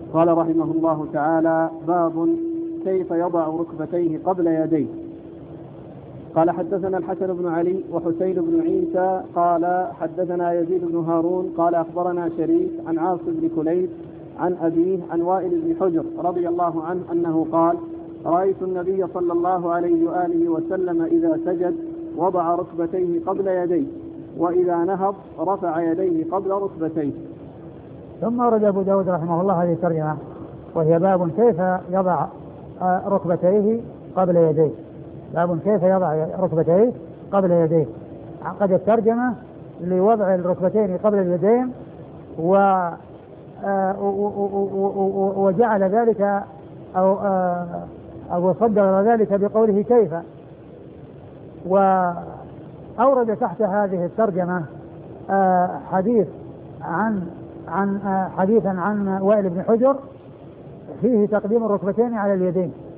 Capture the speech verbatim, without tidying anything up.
قال رحمه الله تعالى: باب كيف يضع ركبتيه قبل يديه. قال: حدثنا الحسن بن علي وحسين بن عيسى قال حدثنا يزيد بن هارون قال أخبرنا شريك عن عاصم بن كليب عن أبيه عن وائل بن حجر رضي الله عنه أنه قال: رأيت النبي صلى الله عليه وآله وسلم إذا سجد وضع ركبتيه قبل يديه، وإذا نهض رفع يديه قبل ركبتيه. ثم ورد أبو داود رحمه الله هذه الترجمة، وهي باب كيف يضع ركبتيه قبل يديه. باب كيف يضع ركبتيه قبل يديه. عقد الترجمة لوضع الركبتين قبل اليدين، و وجعل ذلك أو أو صدر ذلك بقوله كيف. وأورد تحت هذه الترجمة حديث عن عن حديثا عن وائل بن حجر فيه تقديم الركبتين على اليدين،